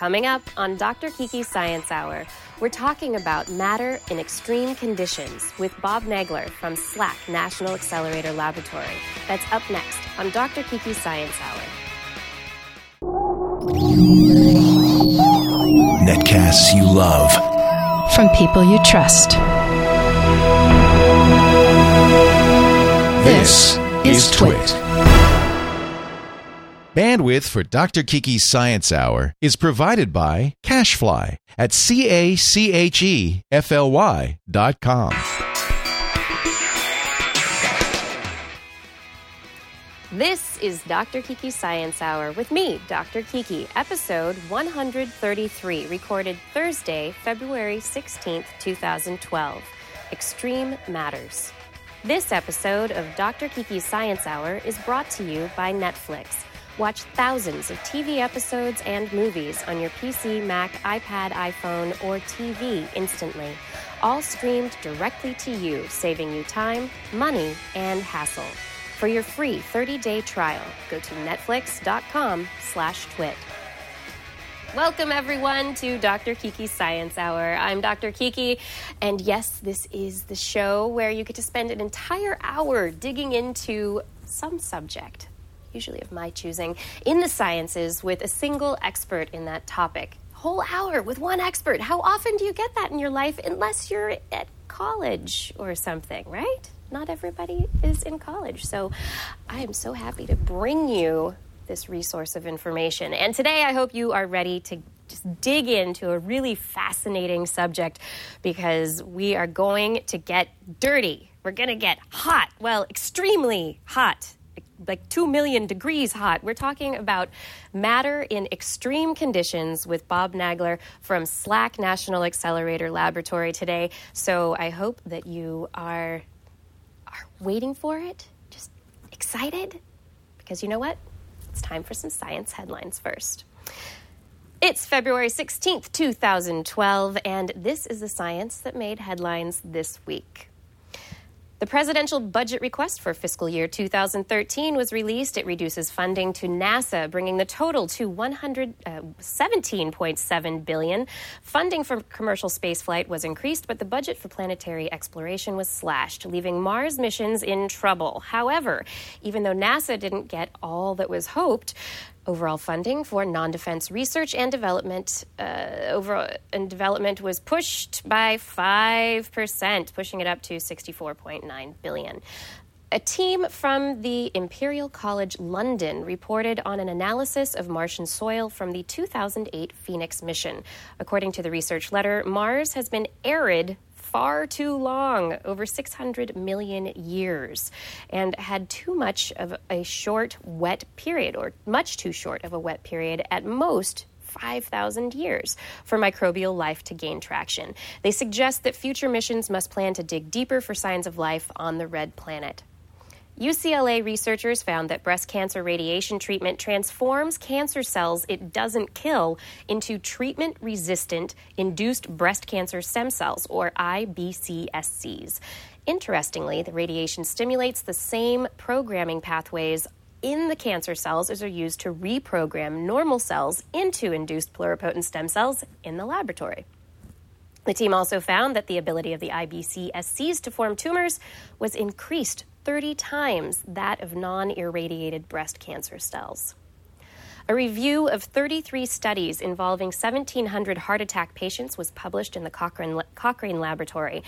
Coming up on Dr. Kiki's Science Hour, we're talking about matter in extreme conditions with Bob Nagler from SLAC National Accelerator Laboratory. That's up next on Dr. Kiki's Science Hour. Netcasts you love. From people you trust. This is TWiT. Bandwidth for Dr. Kiki's Science Hour is provided by CacheFly at CacheFly.com. This is Dr. Kiki's Science Hour with me, Dr. Kiki, episode 133, recorded Thursday, February 16th, 2012. Extreme Matters. This episode of Dr. Kiki's Science Hour is brought to you by Netflix. Watch thousands of TV episodes and movies on your PC, Mac, iPad, iPhone, or TV instantly. All streamed directly to you, saving you time, money, and hassle. For your free 30-day trial, go to netflix.com/twit. Welcome, everyone, to Dr. Kiki's Science Hour. I'm Dr. Kiki, and yes, this is the show where you get to spend an entire hour digging into some subject, usually of my choosing, in the sciences with a single expert in that topic. Whole hour with one expert. How often do you get that in your life unless you're at college or something, right? Not everybody is in college. So I am so happy to bring you this resource of information. And today I hope you are ready to just dig into a really fascinating subject because we are going to get dirty. We're going to get hot. Well, extremely hot. Like 2 million degrees hot. We're talking about matter in extreme conditions with Bob Nagler from SLAC National Accelerator Laboratory today. So I hope that you are waiting for it, just excited, because you know what? It's time for some science headlines first. It's February 16th, 2012, and this is the science that made headlines this week. The presidential budget request for fiscal year 2013 was released. It reduces funding to NASA, bringing the total to $117.7 billion. Funding for commercial spaceflight was increased, but the budget for planetary exploration was slashed, leaving Mars missions in trouble. However, even though NASA didn't get all that was hoped, overall funding for non-defense research and development was pushed by 5%, pushing it up to $64.9 billion. A team from the Imperial College London reported on an analysis of Martian soil from the 2008 Phoenix mission. According to the research letter, Mars has been arid far too long, over 600 million years, and had too much of a short, wet period, or much too short of a wet period, at most 5,000 years, for microbial life to gain traction. They suggest that future missions must plan to dig deeper for signs of life on the red planet. UCLA researchers found that breast cancer radiation treatment transforms cancer cells it doesn't kill into treatment-resistant induced breast cancer stem cells, or IBCSCs. Interestingly, the radiation stimulates the same programming pathways in the cancer cells as are used to reprogram normal cells into induced pluripotent stem cells in the laboratory. The team also found that the ability of the IBCSCs to form tumors was increased 30 times that of non-irradiated breast cancer cells. A review of 33 studies involving 1,700 heart attack patients was published in the Cochrane Library,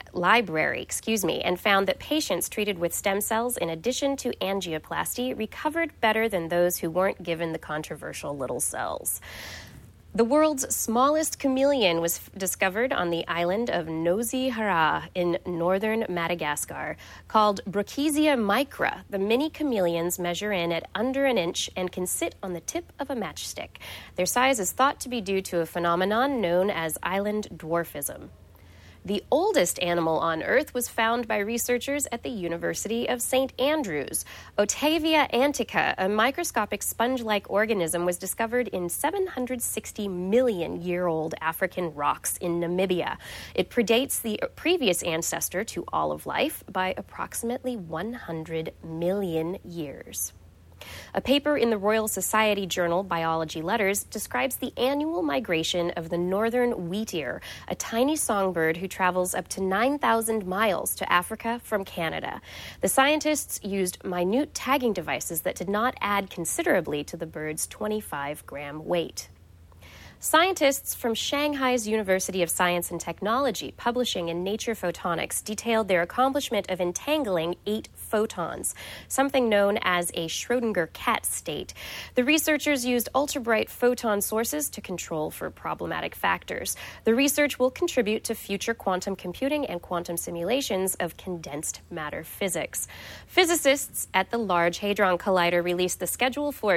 and found that patients treated with stem cells in addition to angioplasty recovered better than those who weren't given the controversial little cells. The world's smallest chameleon was discovered on the island of Nosy Hara in northern Madagascar. Called Brookesia micra, the mini chameleons measure in at under an inch and can sit on the tip of a matchstick. Their size is thought to be due to a phenomenon known as island dwarfism. The oldest animal on Earth was found by researchers at the University of St. Andrews. Otavia antica, a microscopic sponge-like organism, was discovered in 760 million-year-old African rocks in Namibia. It predates the previous ancestor to all of life by approximately 100 million years. A paper in the Royal Society journal Biology Letters describes the annual migration of the northern wheatear, a tiny songbird who travels up to 9,000 miles to Africa from Canada. The scientists used minute tagging devices that did not add considerably to the bird's 25-gram weight. Scientists from Shanghai's University of Science and Technology, publishing in Nature Photonics, detailed their accomplishment of entangling 8 photons, something known as a Schrödinger cat state. The researchers used ultra-bright photon sources to control for problematic factors. The research will contribute to future quantum computing and quantum simulations of condensed matter physics. Physicists at the Large Hadron Collider released the schedule for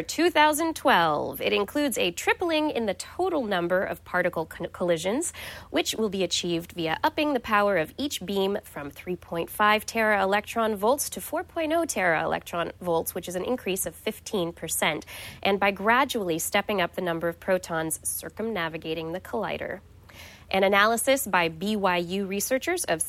2012. It includes a tripling in the total number of particle collisions, which will be achieved via upping the power of each beam from 3.5 tera-electron volts to 4.0 tera-electron volts, which is an increase of 15%, and by gradually stepping up the number of protons circumnavigating the collider. An analysis by BYU researchers of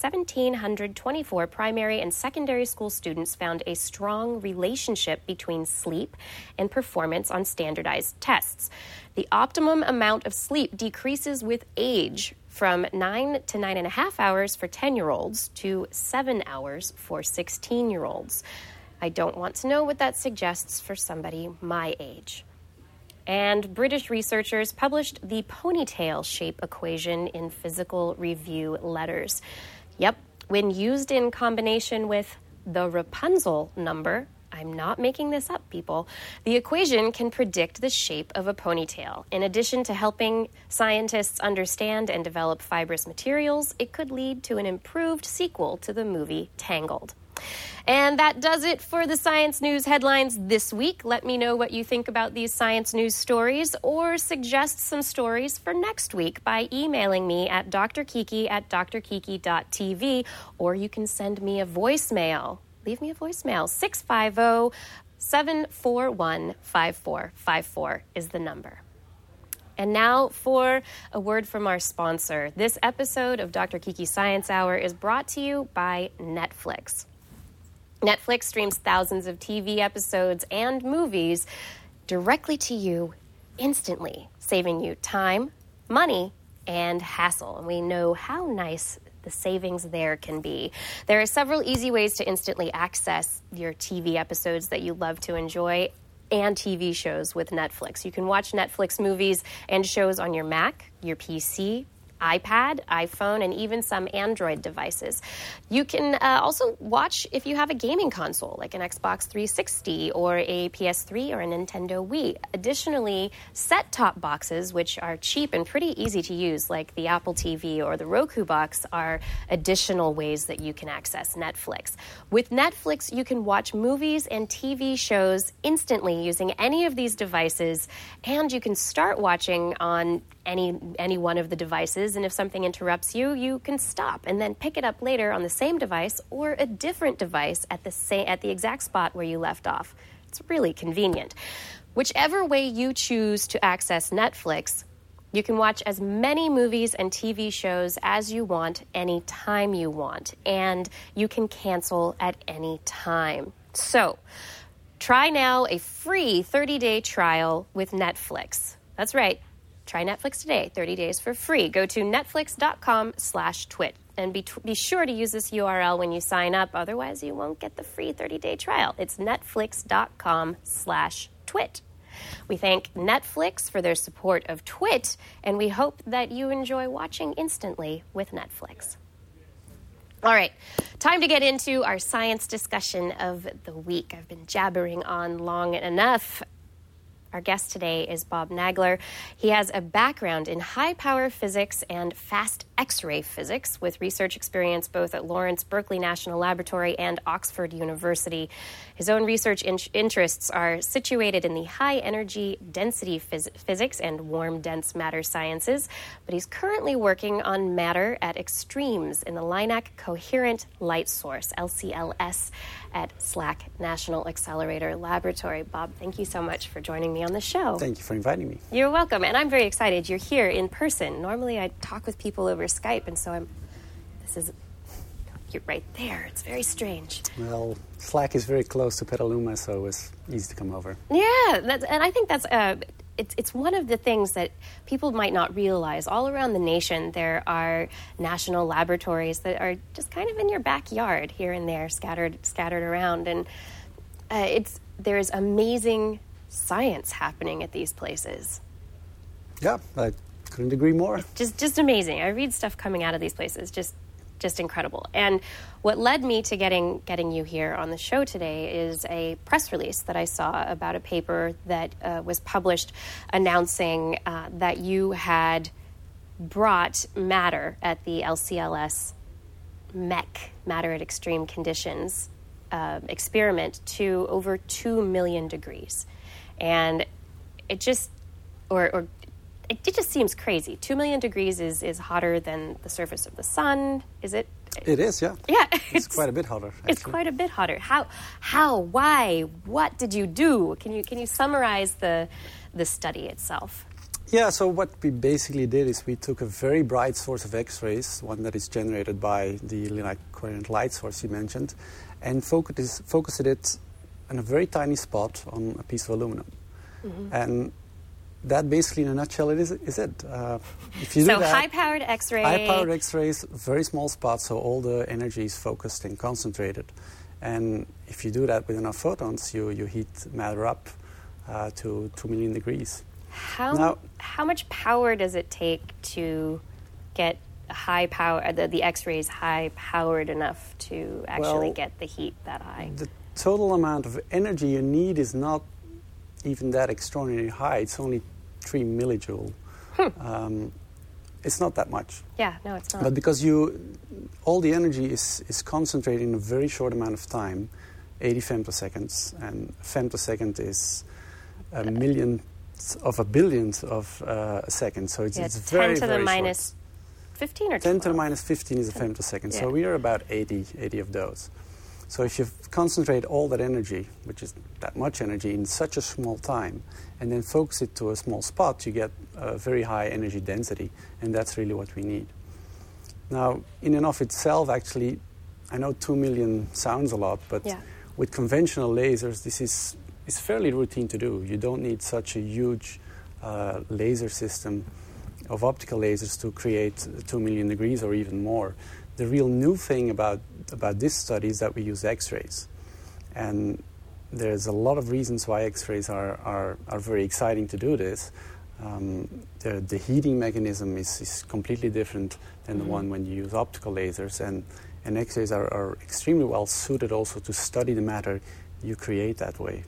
1,724 primary and secondary school students found a strong relationship between sleep and performance on standardized tests. The optimum amount of sleep decreases with age from 9 to 9.5 hours for 10-year-olds to 7 hours for 16-year-olds. I don't want to know what that suggests for somebody my age. And British researchers published the ponytail shape equation in Physical Review Letters. Yep, when used in combination with the Rapunzel number, I'm not making this up, people, the equation can predict the shape of a ponytail. In addition to helping scientists understand and develop fibrous materials, it could lead to an improved sequel to the movie Tangled. And that does it for the science news headlines this week. Let me know what you think about these science news stories, or suggest some stories for next week by emailing me at drkiki@drkiki.tv, or you can send me a voicemail. Leave me a voicemail. 650-741-5454 is the number. And now for a word from our sponsor. This episode of Dr. Kiki Science Hour is brought to you by Netflix. Netflix streams thousands of TV episodes and movies directly to you instantly, saving you time, money, and hassle. And we know how nice the savings there can be. There are several easy ways to instantly access your TV episodes that you love to enjoy and TV shows with Netflix. You can watch Netflix movies and shows on your Mac, your PC, iPad, iPhone, and even some Android devices. You can also watch if you have a gaming console, like an Xbox 360 or a PS3 or a Nintendo Wii. Additionally, set-top boxes, which are cheap and pretty easy to use, like the Apple TV or the Roku box, are additional ways that you can access Netflix. With Netflix, you can watch movies and TV shows instantly using any of these devices, and you can start watching on any one of the devices, and if something interrupts you, you can stop and then pick it up later on the same device or a different device at the exact spot where you left off. It's really convenient. Whichever way you choose to access Netflix, you can watch as many movies and TV shows as you want, anytime you want, and you can cancel at any time. So, try now a free 30-day trial with Netflix. That's right. Try Netflix today, 30 days for free. Go to netflix.com/twit. And be sure to use this URL when you sign up. Otherwise, you won't get the free 30-day trial. It's netflix.com/twit. We thank Netflix for their support of Twit, and we hope that you enjoy watching instantly with Netflix. All right, time to get into our science discussion of the week. I've been jabbering on long enough. Our guest today is Bob Nagler. He has a background in high-power physics and fast X-ray physics, with research experience both at Lawrence Berkeley National Laboratory and Oxford University. His own research interests are situated in the high-energy density physics and warm, dense matter sciences, but he's currently working on matter at extremes in the LINAC Coherent Light Source, LCLS, at SLAC National Accelerator Laboratory. Bob, thank you so much for joining me on the show. Thank you for inviting me. You're welcome, and I'm very excited you're here in person. Normally I talk with people over Skype, and so you're right there. It's very strange. Well, SLAC is very close to Petaluma, so it's easy to come over. Yeah, and I think that's it's one of the things that people might not realize. All around the nation, there are national laboratories that are just kind of in your backyard, here and there, scattered around, and there's amazing science happening at these places. Yeah, I couldn't agree more. Just amazing. I read stuff coming out of these places, just incredible. And what led me to getting you here on the show today is a press release that I saw about a paper that was published announcing that you had brought matter at the LCLS MEC, Matter at Extreme Conditions, experiment to over 2 million degrees. And it just, it just seems crazy. 2 million degrees is hotter than the surface of the sun. Is it? It is, yeah. Yeah. It's quite a bit hotter, actually. It's quite a bit hotter. How, why, what did you do? Can you summarize the study itself? Yeah, so what we basically did is we took a very bright source of X-rays, one that is generated by the linear coherent light source you mentioned, and focused it in a very tiny spot on a piece of aluminum. Mm-hmm. And that basically, in a nutshell, is it. If you do that, high-powered X-ray. High-powered X-rays, very small spots, so all the energy is focused and concentrated. And if you do that with enough photons, you heat matter up to 2 million degrees. How much power does it take to get high power, the X-rays high-powered enough to actually get the heat that high? The total amount of energy you need is not even that extraordinarily high. It's only 3 millijoule. It's not that much. Yeah, no, it's not. But because all the energy is concentrated in a very short amount of time, 80 femtoseconds, and a femtosecond is a millionth of a billionth of a second. So it's very, 10 to the very minus short. 15 or 12? 10 to the minus 15 is a femtosecond. Yeah. So we are about 80 of those. So if you concentrate all that energy, which is that much energy, in such a small time, and then focus it to a small spot, you get a very high energy density, and that's really what we need. Now, in and of itself, actually, I know 2 million sounds a lot, but with conventional lasers, this is fairly routine to do. You don't need such a huge laser system of optical lasers to create 2 million degrees or even more. The real new thing about this study is that we use X-rays. And there's a lot of reasons why X-rays are very exciting to do this. The heating mechanism is completely different than the one when you use optical lasers. And X-rays are extremely well suited also to study the matter you create that way.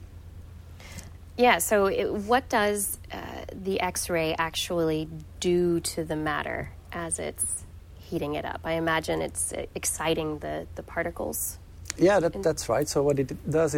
Yeah, so what does the X-ray actually do to the matter as it's heating it up? I imagine it's exciting the particles. Yeah, that's right. So what it does,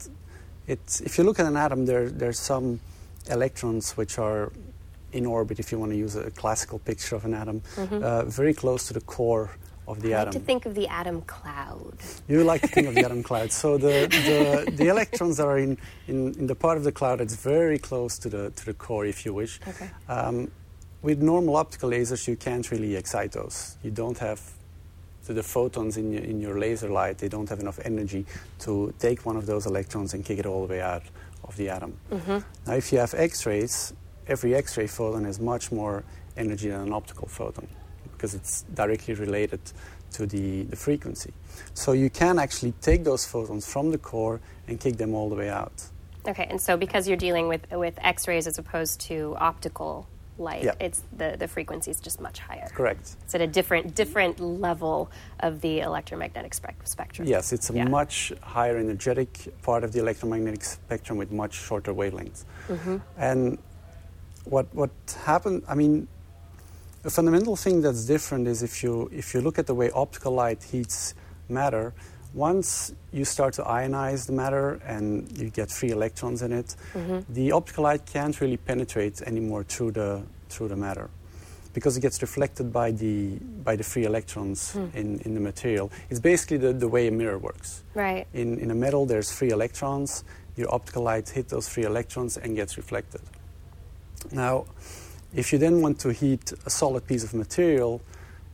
it's if you look at an atom, there's some electrons which are in orbit, if you want to use a classical picture of an atom, very close to the core of the atom. I like to think of the atom cloud. You like to think of the atom cloud. So the electrons are in the part of the cloud that's very close to the core, if you wish. Okay. With normal optical lasers, you can't really excite those. You don't have the photons in your laser light. They don't have enough energy to take one of those electrons and kick it all the way out of the atom. Now, if you have X-rays, every X-ray photon has much more energy than an optical photon because it's directly related to the frequency. So you can actually take those photons from the core and kick them all the way out. Okay, and so because you're dealing with X-rays as opposed to optical light, it's the frequency is just much higher. Correct. It's at a different level of the electromagnetic spectrum. Yes, it's a much higher energetic part of the electromagnetic spectrum with much shorter wavelengths. And what happened, I mean, the fundamental thing that's different is if you look at the way optical light heats matter, once you start to ionize the matter and you get free electrons in it, the optical light can't really penetrate anymore through the matter because it gets reflected by the free electrons in the material. It's basically the way a mirror works. Right. In a metal, there's free electrons. Your optical light hit those free electrons and gets reflected. Now, if you then want to heat a solid piece of material,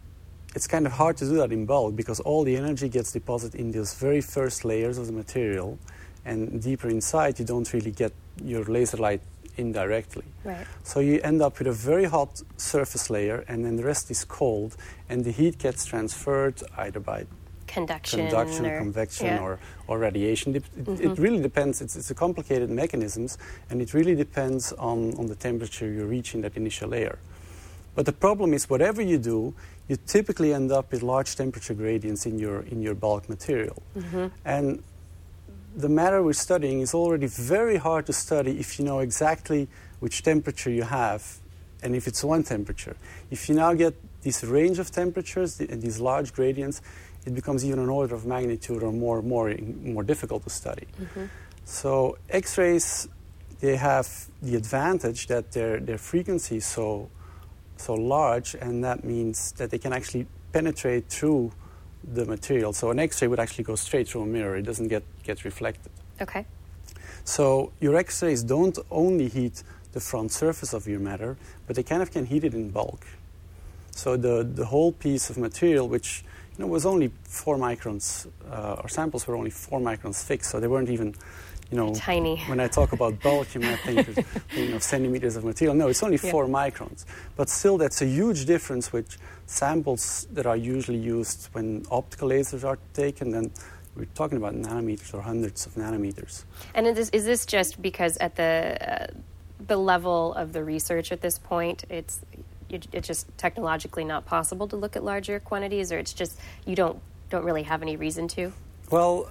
it's kind of hard to do that in bulk because all the energy gets deposited in those very first layers of the material, and deeper inside you don't really get your laser light indirectly. Right. So you end up with a very hot surface layer, and then the rest is cold, and the heat gets transferred either by conduction or convection or radiation. It really depends. It's a complicated mechanisms, and it really depends on the temperature you reach in that initial layer. But the problem is, whatever you do, you typically end up with large temperature gradients in your bulk material. And the matter we're studying is already very hard to study if you know exactly which temperature you have and if it's one temperature. If you now get this range of temperatures and these large gradients, it becomes even an order of magnitude or more difficult to study. So X-rays, they have the advantage that their frequency is so large, and that means that they can actually penetrate through the material. So an X-ray would actually go straight through a mirror. It doesn't get reflected. Okay. So your X-rays don't only heat the front surface of your matter, but they kind of can heat it in bulk. So the whole piece of material, which was only 4 microns, our samples were only 4 microns thick, so they weren't even, tiny. When I talk about bulk, you might think of centimeters of material. No, it's only 4 microns. But still, that's a huge difference with samples that are usually used when optical lasers are taken. Then we're talking about nanometers or hundreds of nanometers. And is this just because at the level of the research at this point, it's just technologically not possible to look at larger quantities, or it's just you don't really have any reason to? Well,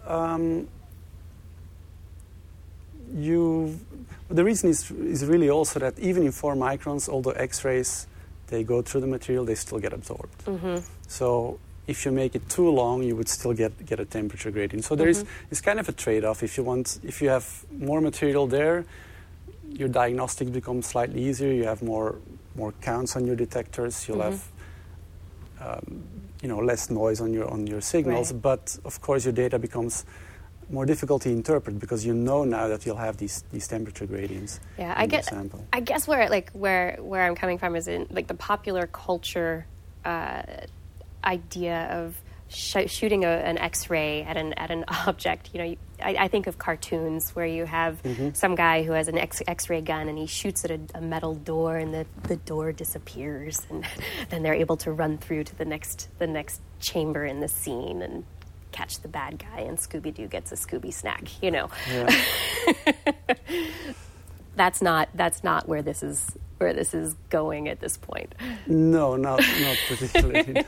the reason is really also that even in 4 microns, although X-rays, they go through the material, they still get absorbed. So if you make it too long, you would still get a temperature gradient. So there is it's kind of a trade-off. If you have more material there, your diagnostics become slightly easier. You have more counts on your detectors. You'll have less noise on your signals. Right. But of course, your data becomes more difficult to interpret because you know now that you'll have these temperature gradients. Yeah, sample. I guess where I'm coming from is in the popular culture idea of shooting an X-ray at an object. I think of cartoons where you have some guy who has an X-ray gun and he shoots at a metal door and the door disappears, and then they're able to run through to the next chamber in the scene and catch the bad guy, and Scooby-Doo gets a Scooby snack. Yeah. That's not where this is going at this point. No, not particularly.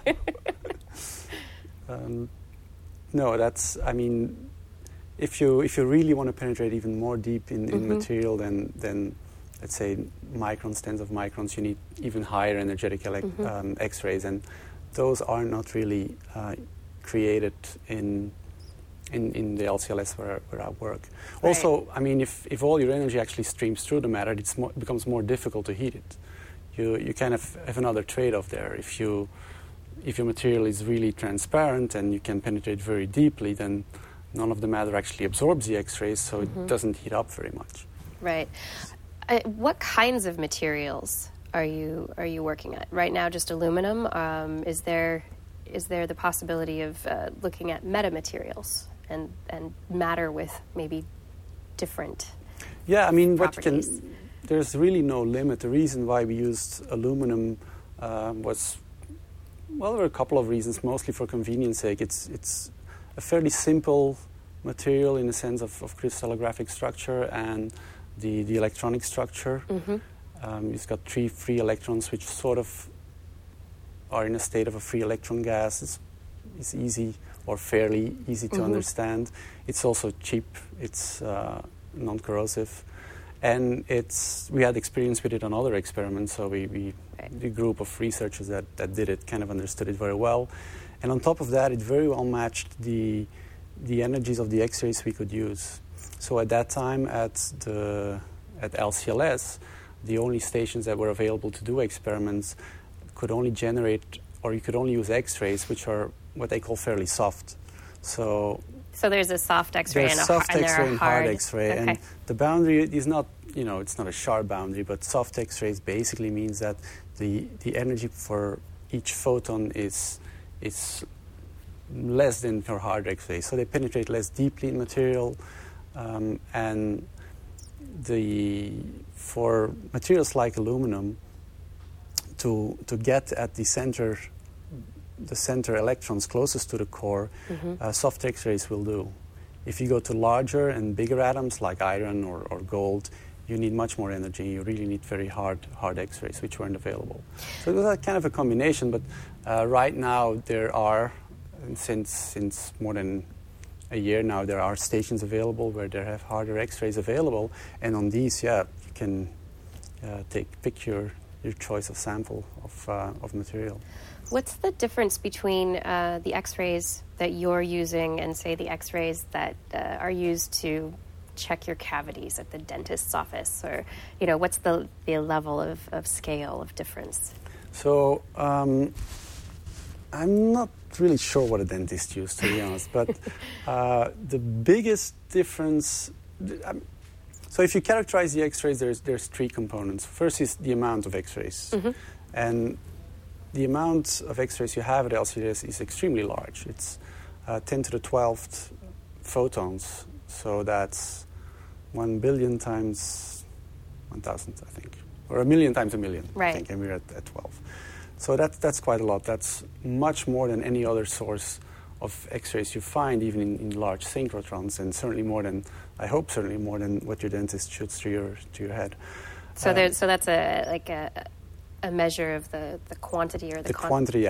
No, that's. I mean, if you really want to penetrate even more deep in material, then let's say microns, tens of microns, you need even higher energetic X-rays, and those are not really created in the LCLS where I work. Right. Also, I mean, if all your energy actually streams through the matter, it becomes more difficult to heat it. You kind of have another trade-off there. If your material is really transparent and you can penetrate very deeply, then none of the matter actually absorbs the X-rays, so it doesn't heat up very much. Right. What kinds of materials are you working at right now? Just aluminum? Is there the possibility of looking at metamaterials and matter with maybe different properties? There's really no limit. The reason why we used aluminum was, there were a couple of reasons, mostly for convenience sake. It's a fairly simple material in the sense of crystallographic structure and the electronic structure. It's got 3 free electrons, which sort of are in a state of a free electron gas. It's easy or fairly easy to understand. It's also cheap. It's non-corrosive. And we had experience with it on other experiments, so the group of researchers that did it kind of understood it very well. And on top of that, it very well matched the energies of the X-rays we could use. So at that time at LCLS, the only stations that were available to do experiments could only generate, or you could only use X-rays, which are what they call fairly soft. So there's a soft X-ray and a soft X-ray and hard X-ray, okay. And the boundary is not, it's not a sharp boundary, but soft X-rays basically means that the energy for each photon is is less than for hard X-rays. So they penetrate less deeply in material, and for materials like aluminum, to get at the center electrons closest to the core, soft X-rays will do. If you go to larger and bigger atoms like iron or gold, you need much more energy. You really need very hard X-rays, which weren't available. So it was kind of a combination, but right now there are, since more than a year now, there are stations available where they have harder X-rays available, and on these, you can pick your choice of sample of material. What's the difference between the X-rays that you're using and, say, the X-rays that are used to check your cavities at the dentist's office? Or, what's the level of scale of difference? So I'm not really sure what a dentist uses, to be honest, but the biggest difference... So if you characterize the X-rays, there's three components. First is the amount of X-rays. And the amount of X-rays you have at LCLS is extremely large. It's 10 to the 12th photons. So that's 1 billion times 1,000, I think. Or 1 million times 1 million, right. I think, and we're at 12. So that's quite a lot. That's much more than any other source of X-rays you find, even in large synchrotrons, and certainly more than what your dentist shoots through your head. So that's a measure of the quantity or the quantity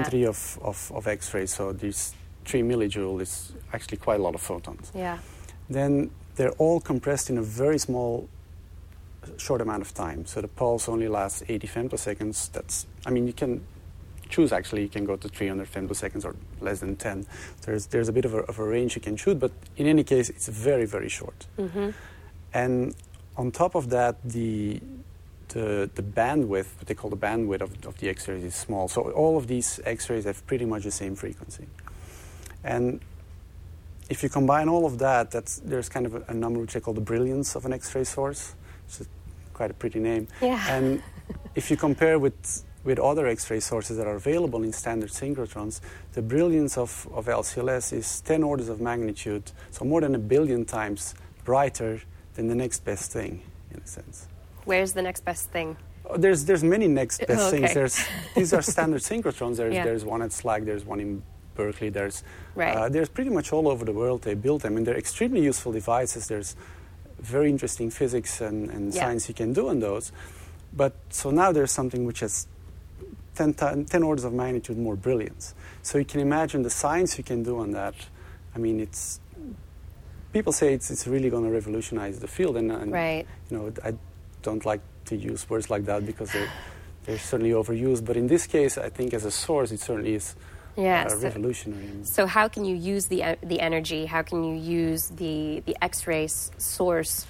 of X-rays. So these 3 millijoule is actually quite a lot of photons. Yeah. Then they're all compressed in a very short amount of time. So the pulse only lasts 80 femtoseconds. You can choose, actually. You can go to 300 femtoseconds or less than 10. There's a bit of a range you can shoot, but in any case, it's very, very short. And on top of that, the bandwidth, what they call the bandwidth of the X-rays, is small. So all of these X-rays have pretty much the same frequency. And if you combine all of that, there's kind of a number which they call the brilliance of an X-ray source. It's quite a pretty name. Yeah. And if you compare with other X-ray sources that are available in standard synchrotrons, the brilliance of LCLS is 10 orders of magnitude, so more than 1 billion times brighter than the next best thing, in a sense. Where's the next best thing? There's many next best okay. things. These are standard synchrotrons. There's one at SLAC, there's one in Berkeley, there's pretty much all over the world they build them, and they're extremely useful devices. There's very interesting physics and science you can do on those. But so now there's something which has 10 orders of magnitude more brilliance. So you can imagine the science you can do on that. People say it's really going to revolutionize the field, and right. I don't like to use words like that because they're certainly overused. But in this case, I think as a source, it certainly is revolutionary. So how can you use the energy? How can you use the X-ray source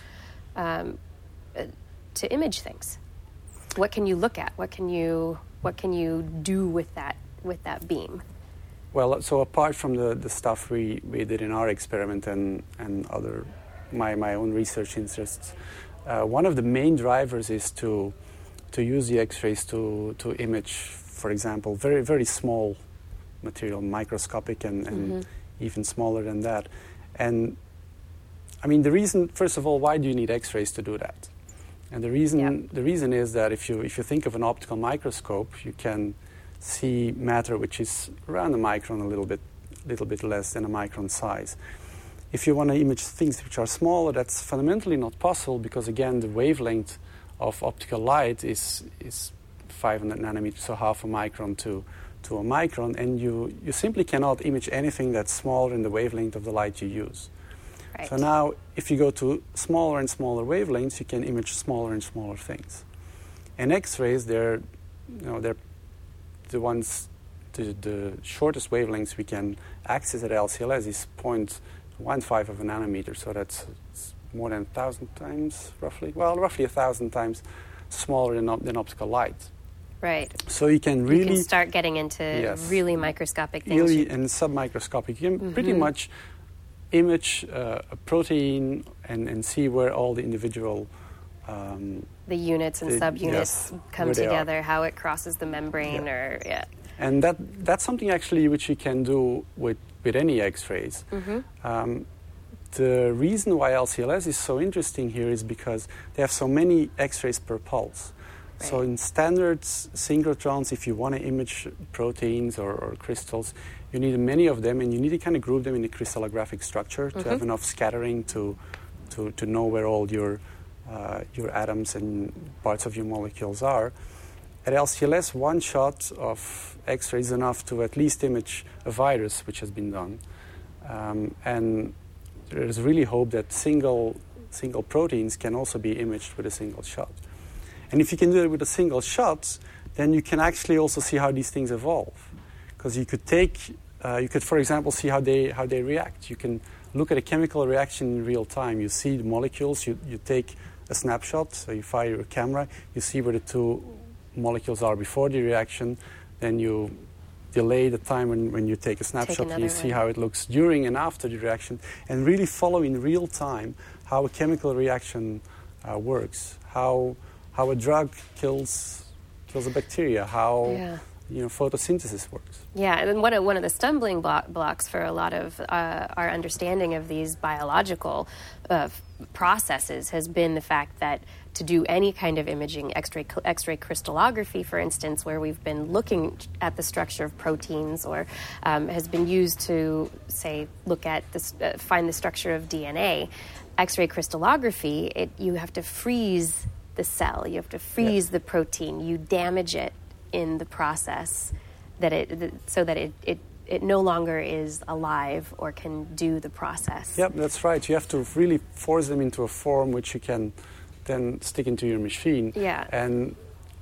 to image things? What can you look at? What can you do with that beam? Well, so apart from the stuff we did in our experiment and other my own research interests, one of the main drivers is to use the X-rays to image, for example, very, very small material, microscopic and even smaller than that. And the reason, first of all, why do you need X-rays to do that? And the reason is that if you think of an optical microscope, you can see matter which is around a micron, a little bit less than a micron size. If you want to image things which are smaller, that's fundamentally not possible because, again, the wavelength of optical light is 500 nanometers, so half a micron to a micron, and you simply cannot image anything that's smaller in the wavelength of the light you use. Right. So now, if you go to smaller and smaller wavelengths, you can image smaller and smaller things. And X-rays, they're the ones, the shortest wavelengths we can access at LCLS is 0.15 of a nanometer, so that's more than 1,000 times, roughly 1,000 times smaller than optical light. Right. So you can really start getting into really microscopic things. Really, and submicroscopic. You can pretty much image a protein and see where all the individual the units and subunits come together, how it crosses the membrane, And that's something actually which you can do with any X-rays. The reason why LCLS is so interesting here is because they have so many X-rays per pulse. Right. So in standard synchrotrons, if you want to image proteins or crystals, you need many of them, and you need to kind of group them in a crystallographic structure to have enough scattering to know where all your atoms and parts of your molecules are. At LCLS, one shot of X-ray is enough to at least image a virus, which has been done. And there's really hope that single proteins can also be imaged with a single shot. And if you can do it with a single shot, then you can actually also see how these things evolve. Because you could, for example, see how they react. You can look at a chemical reaction in real time. You see the molecules, you take a snapshot, so you fire your camera, you see where the two molecules are before the reaction, then you delay the time when you take a snapshot, and you see how it looks during and after the reaction, and really follow in real time how a chemical reaction works, how a drug kills a bacteria, how photosynthesis works. Yeah, and one of the stumbling blocks for a lot of our understanding of these biological processes has been the fact that to do any kind of imaging, X-ray crystallography, for instance, where we've been looking at the structure of proteins, or has been used to, say, look at find the structure of DNA. X-ray crystallography, you have to freeze the cell, you have to freeze the protein, you damage it in the process so that it no longer is alive or can do the process. Yep, that's right. You have to really force them into a form which you can then stick into your machine. Yeah. And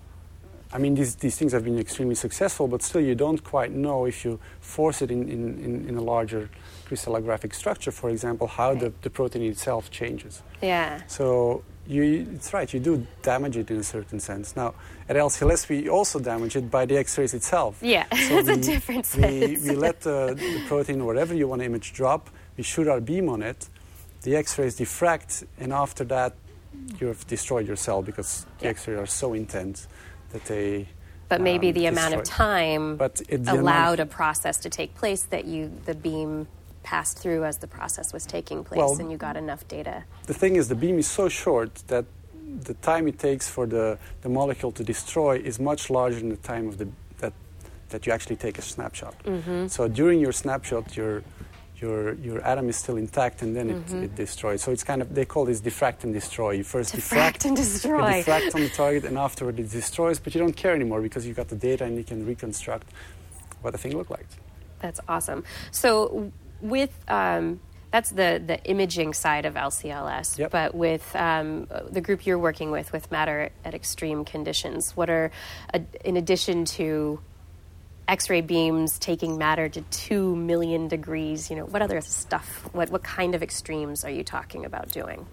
I mean, these things have been extremely successful, but still you don't quite know if you force it in a larger crystallographic structure, for example, how the protein itself changes. Yeah. So it's right, you do damage it in a certain sense. Now, at LCLS, we also damage it by the X-rays itself. Yeah, so it's a different sense. We let the protein or whatever you want to image drop, we shoot our beam on it, the X-rays diffract, and after that, you have destroyed your cell because the X-rays are so intense that they... But maybe the amount of time allowed a process to take place that the beam passed through as the process was taking place, and you got enough data. The thing is, the beam is so short that the time it takes for the molecule to destroy is much larger than the time of that you actually take a snapshot. So during your snapshot, your atom is still intact, and then it destroys. So it's kind of, they call this diffract and destroy. You first diffract and destroy. You diffract on the target, and afterward it destroys, but you don't care anymore because you got the data and you can reconstruct what the thing looked like. That's awesome. So with that's the imaging side of LCLS, yep. But with the group you're working with matter at extreme conditions, what are, in addition to X-ray beams taking matter to 2 million degrees, what other stuff, what kind of extremes are you talking about doing?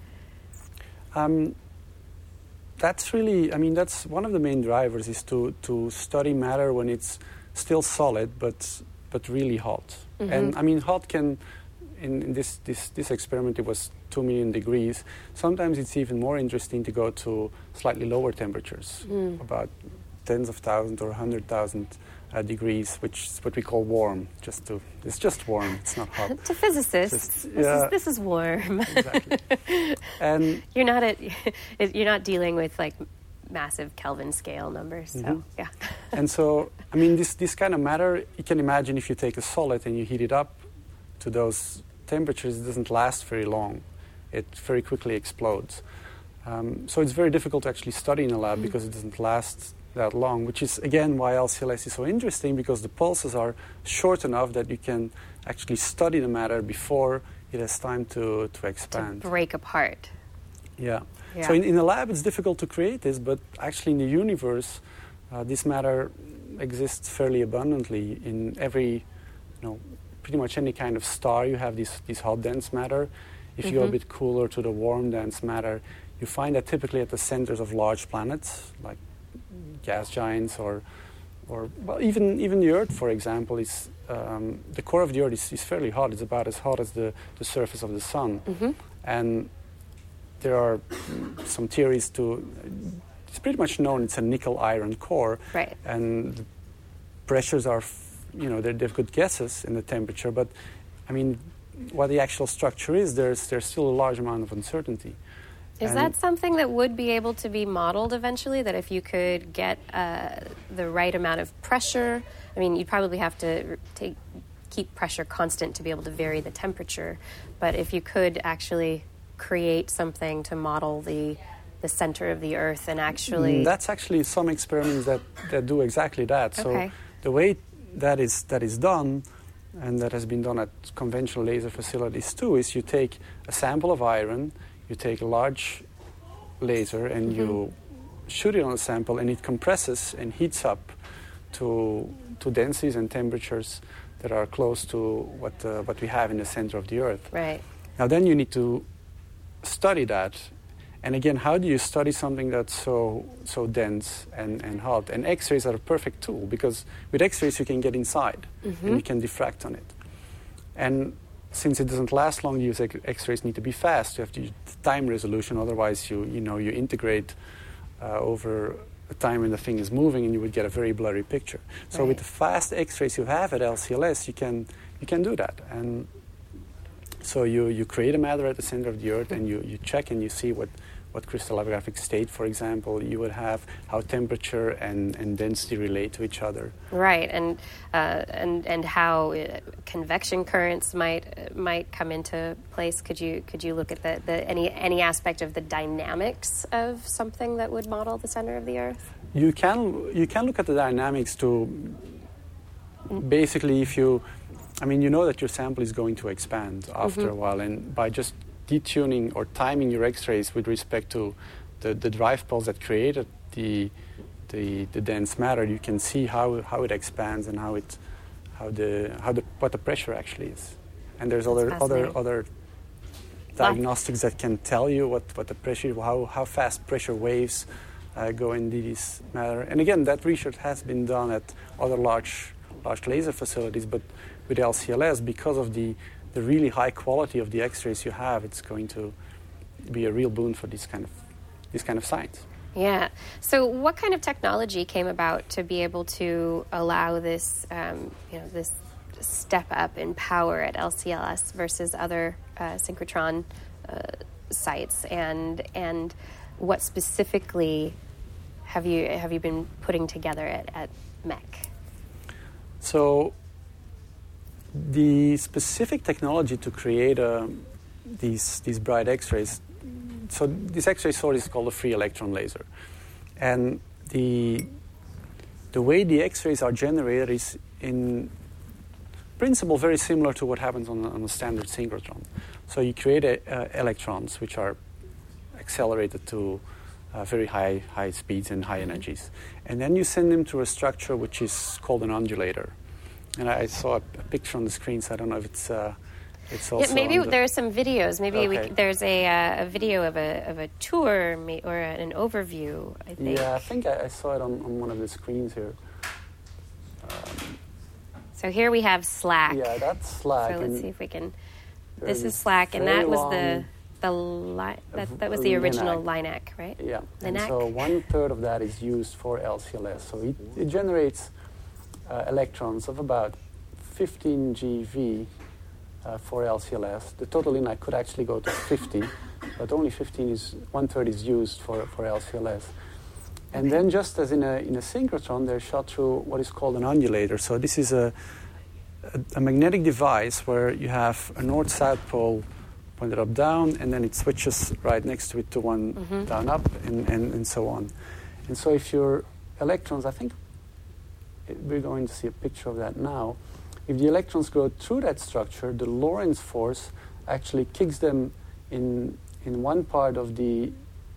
That's really, that's one of the main drivers, is to study matter when it's still solid but really hot. And hot can, in this experiment, it was 2 million degrees. Sometimes it's even more interesting to go to slightly lower temperatures, about tens of thousands or 100,000 degrees, which is what we call warm. It's just warm. It's not hot. To physicists, this is warm. Exactly. And you're not dealing with like massive Kelvin scale numbers. So yeah. And so, this kind of matter, you can imagine if you take a solid and you heat it up to those temperatures, it doesn't last very long. It very quickly explodes. So it's very difficult to actually study in a lab because it doesn't last that long, which is, again, why LCLS is so interesting, because the pulses are short enough that you can actually study the matter before it has time to expand. To break apart. Yeah. So in a lab, it's difficult to create this, but actually in the universe, this matter exists fairly abundantly in every, pretty much any kind of star. You have these hot dense matter. If you go a bit cooler to the warm dense matter, you find that typically at the centers of large planets, like gas giants, or even the Earth, for example, is the core of the Earth is fairly hot. It's about as hot as the surface of the sun, and there are some theories it's pretty much known it's a nickel-iron core, right? And the pressures are, they've good guesses in the temperature, but I mean, what the actual structure is, there's still a large amount of uncertainty. Is that something that would be able to be modeled eventually, that if you could get the right amount of pressure, I mean, you'd probably have to keep pressure constant to be able to vary the temperature, but if you could actually create something to model the center of the Earth and actually... That's actually some experiments that do exactly that. Okay. So the way that is done, and that has been done at conventional laser facilities too, is you take a sample of iron, you take a large laser and you shoot it on a sample, and it compresses and heats up to densities and temperatures that are close to what we have in the center of the Earth. Right. Now then you need to study that. And again, how do you study something that's so dense and hot? And X-rays are a perfect tool, because with X-rays you can get inside and you can diffract on it. And since it doesn't last long, use X-rays need to be fast. You have to use time resolution, otherwise you integrate over a time when the thing is moving, and you would get a very blurry picture. So with the fast X-rays you have at LCLS, you can do that. And so you create a matter at the center of the Earth, and you check and you see what crystallographic state, for example, you would have, how temperature and density relate to each other. Right, and how convection currents might come into place. Could you look at any aspect of the dynamics of something that would model the center of the Earth? You can look at the dynamics to basically, if you know that your sample is going to expand after a while, and by just detuning or timing your X-rays with respect to the drive pulse that created the dense matter, you can see how it expands and what the pressure actually is. And there's other diagnostics that can tell you what the pressure, how fast pressure waves go in these matter. And again, that research has been done at other large laser facilities, but with LCLS, because of the really high quality of the X-rays you have, it's going to be a real boon for this kind of science. Yeah. So, what kind of technology came about to be able to allow this, this step up in power at LCLS versus other synchrotron sites, and what specifically have you been putting together at MEC? So, the specific technology to create these bright X-rays, so this X-ray source is called a free electron laser. And the way the X-rays are generated is in principle very similar to what happens on a standard synchrotron. So you create electrons which are accelerated to very high speeds and high energies. And then you send them to a structure which is called an undulator. And I saw a picture on the screen, so I don't know if it's also... Yeah, maybe there are some videos. Maybe okay. There's a video of a tour or an overview, I think. Yeah, I think I saw it on one of the screens here. So here we have SLAC. Yeah, that's SLAC. So let's see if we can... This is SLAC, and that was that was the original LINAC, right? Yeah, LINAC. And so 1/3 of that is used for LCLS. So it generates electrons of about 15 GeV for LCLS. The total LINAC could actually go to 50, but only 1/3 is used for LCLS. And then, just as in a synchrotron, they're shot through what is called an undulator. So this is a magnetic device where you have a north-south pole pointed up down, and then it switches right next to it to one down up, and so on. And so if your electrons, I think we're going to see a picture of that now. If the electrons go through that structure, the Lorentz force actually kicks them in one part of the...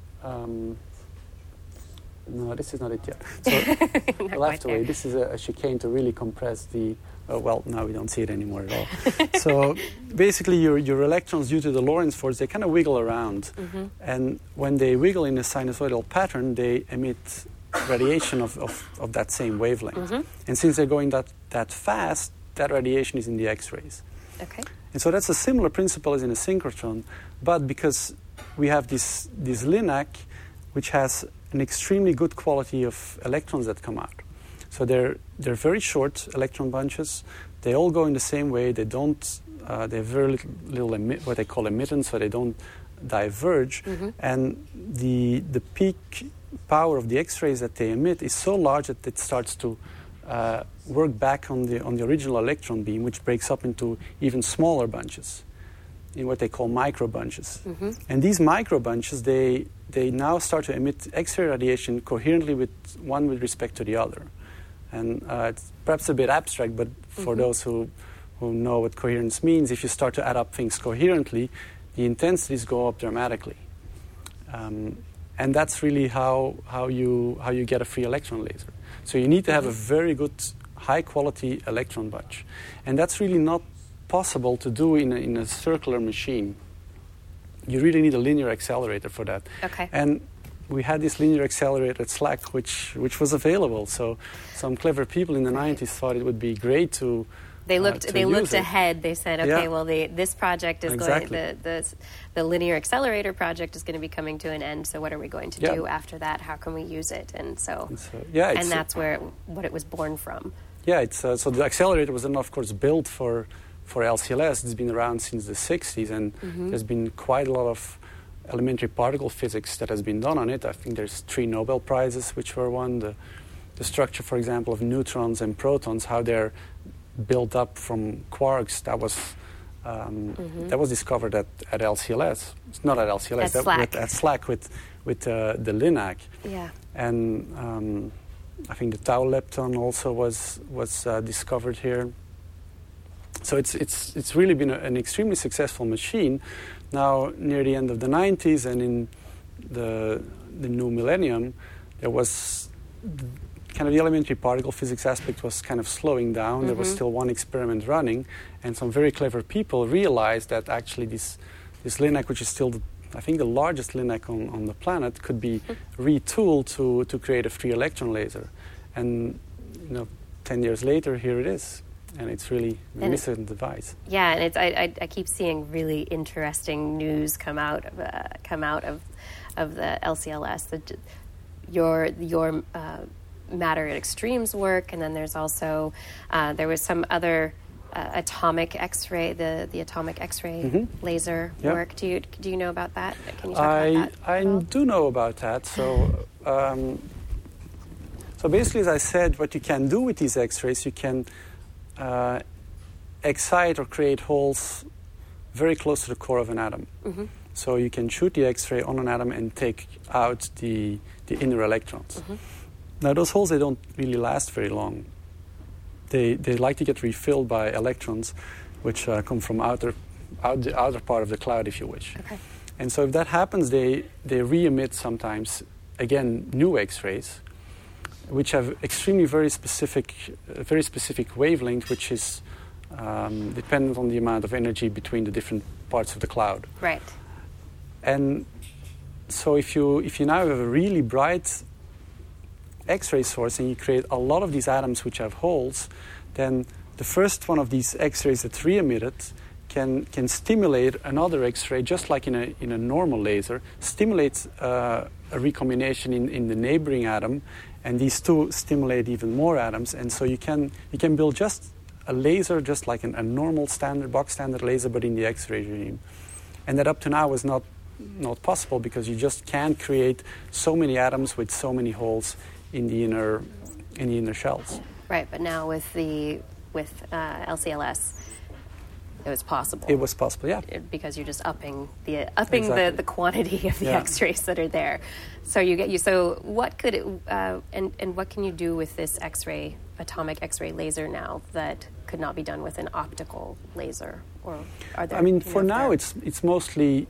no, this is not it yet. So we'll have to wait. This is a chicane to really compress the... well, now we don't see it anymore at all. So basically your electrons, due to the Lorentz force, they kind of wiggle around. And when they wiggle in a sinusoidal pattern, they emit radiation of that same wavelength. And since they're going that fast, that radiation is in the X-rays. Okay. And so that's a similar principle as in a synchrotron, but because we have this LINAC, which has an extremely good quality of electrons that come out. So they're very short electron bunches. They all go in the same way. They don't. They have very little what they call emittance, so they don't diverge. And the peak power of the X-rays that they emit is so large that it starts to work back on the original electron beam, which breaks up into even smaller bunches, in what they call micro bunches. And these micro bunches, they now start to emit X-ray radiation coherently with respect to the other. And it's perhaps a bit abstract, but for those who know what coherence means, if you start to add up things coherently, the intensities go up dramatically. And that's really how you get a free electron laser. So you need to have a very good, high-quality electron bunch. And that's really not possible to do in a circular machine. You really need a linear accelerator for that. Okay. And we had this linear accelerator at SLAC, which was available. So some clever people in the 90s thought it would be great to They looked ahead. They said, okay, Yeah. well, this project is Exactly. the linear accelerator project is going to be coming to an end. So what are we going to Yeah. do after that? How can we use it? And so, it's that's what it was born from. Yeah, it's so the accelerator was then, of course, built for LCLS. It's been around since the 60s, and there's been quite a lot of elementary particle physics that has been done on it. I think there's 3 Nobel Prizes which were won. The structure, for example, of neutrons and protons, how they're built up from quarks, that was discovered at LCLS. It's not at LCLS. At SLAC with the LINAC. Yeah. And I think the tau lepton also was discovered here. So it's really been an extremely successful machine. Now, near the end of the 90s and in the new millennium, there was kind of the elementary particle physics aspect was kind of slowing down. There was still one experiment running, and some very clever people realized that actually this LINAC, which is still I think the largest LINAC on the planet, could be retooled to create a free electron laser. And 10 years later, here it is. And it's really a magnificent device. Yeah, and I keep seeing really interesting news come out of the LCLS. Your matter at extremes work, and then there's also there was some other atomic X-ray, the atomic X-ray laser work. Do you know about that? Can you talk about that? I do know about that. So so basically, as I said, what you can do with these X-rays, you can excite or create holes very close to the core of an atom. So you can shoot the X-ray on an atom and take out the inner electrons. Now those holes, they don't really last very long. They like to get refilled by electrons, which come from the outer part of the cloud, if you wish. Okay. And so if that happens, they re-emit sometimes, again, new X-rays, which have extremely very specific wavelength, which is dependent on the amount of energy between the different parts of the cloud. Right. And so if you now have a really bright X-ray source and you create a lot of these atoms which have holes, then the first one of these X-rays that's re-emitted can stimulate another X-ray, just like in a normal laser, stimulates a recombination in the neighboring atom, and these two stimulate even more atoms, and so you can build just a laser, just like a normal box standard laser, but in the X-ray regime. And that up to now was not possible because you just can't create so many atoms with so many holes in the inner shells. Right, but now with LCLS, it was possible. It was possible, yeah. Because you're just upping the quantity of the X-rays that are there. So what could it and what can you do with this atomic X-ray laser now that could not be done with an optical laser? Or are there? I mean, for now, it's mostly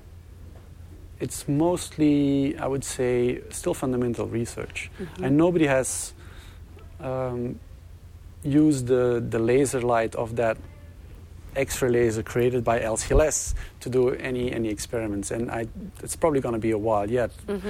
I would say still fundamental research, and nobody has used the laser light of that X-ray laser created by LCLS to do any experiments, and it's probably going to be a while yet.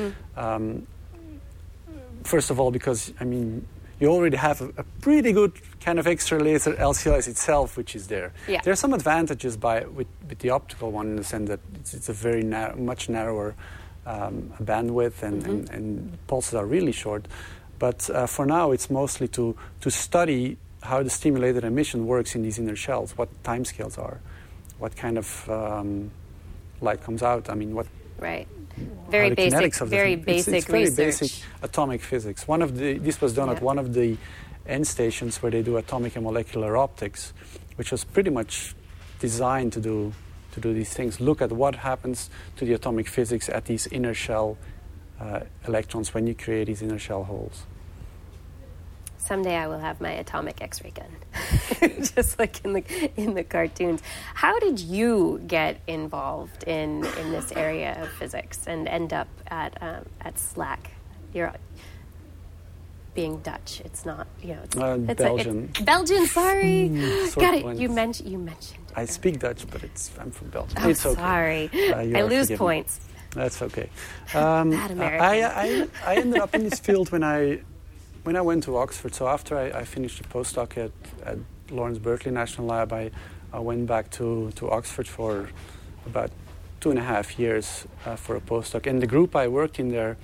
First of all, because you already have a pretty good kind of X-ray laser, LCLS itself, which is there. Yeah. There are some advantages with the optical one in the sense that it's a very much narrower bandwidth, and pulses are really short. But for now, it's mostly to study how the stimulated emission works in these inner shells, what timescales are, what kind of light comes out. I mean, what right. Very basic, very basic it's very research. basic atomic physics. This was done at one of the end stations where they do atomic and molecular optics, which was pretty much designed to do these things. Look at what happens to the atomic physics at these inner shell electrons when you create these inner shell holes. Someday I will have my atomic X-ray gun, just like in the cartoons. How did you get involved in this area of physics and end up at SLAC? You're being Dutch. It's not, it's Belgian. Belgian. Sorry, got it. You mentioned. I speak Dutch, but I'm from Belgium. Oh, it's okay. Sorry, I lose points. That's okay. Bad American. I ended up in this field when I went to Oxford. So after I finished a postdoc at Lawrence Berkeley National Lab, I went back to Oxford for about 2.5 years for a postdoc. And the group I worked in there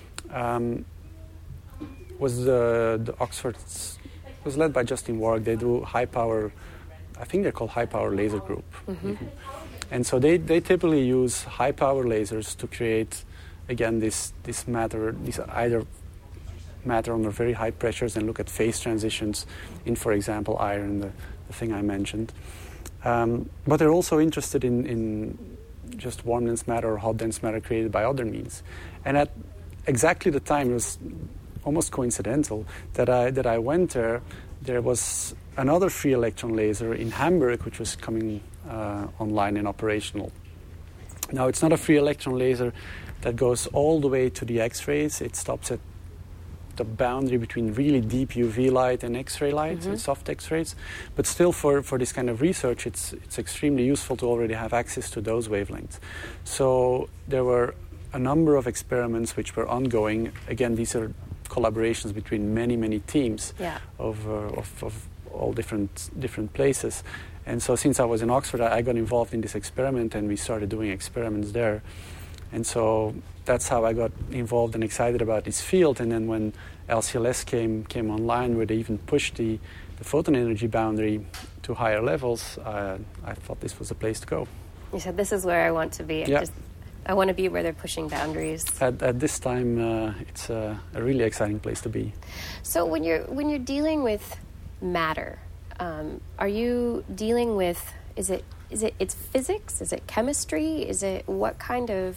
was the Oxford's, was led by Justin Warwick. They do high power, I think they're called high power laser group. Mm-hmm. And so they typically use high power lasers to create, again, this matter, either matter under very high pressures and look at phase transitions in, for example, iron, the thing I mentioned. But they're also interested in just warm dense matter or hot dense matter created by other means. And at exactly the time, it was almost coincidental that I went there. There was another free electron laser in Hamburg, which was coming online and operational. Now, it's not a free electron laser that goes all the way to the X-rays. It stops at the boundary between really deep UV light and X-ray light, and soft X-rays. But still, for this kind of research, it's extremely useful to already have access to those wavelengths. So there were a number of experiments which were ongoing. Again, these are collaborations between many teams of all different places. And so since I was in Oxford, I got involved in this experiment, and we started doing experiments there. And so that's how I got involved and excited about this field. And then when LCLS came online, where they even pushed the photon energy boundary to higher levels, I thought this was the place to go. You said, this is where I want to be. Yeah. I want to be where they're pushing boundaries. At this time, it's a really exciting place to be. So when you're dealing with matter, are you dealing with, it's physics? Is it chemistry? Is it what kind of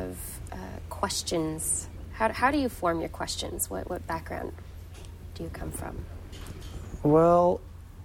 questions? How do you form your questions? What background do you come from? Well,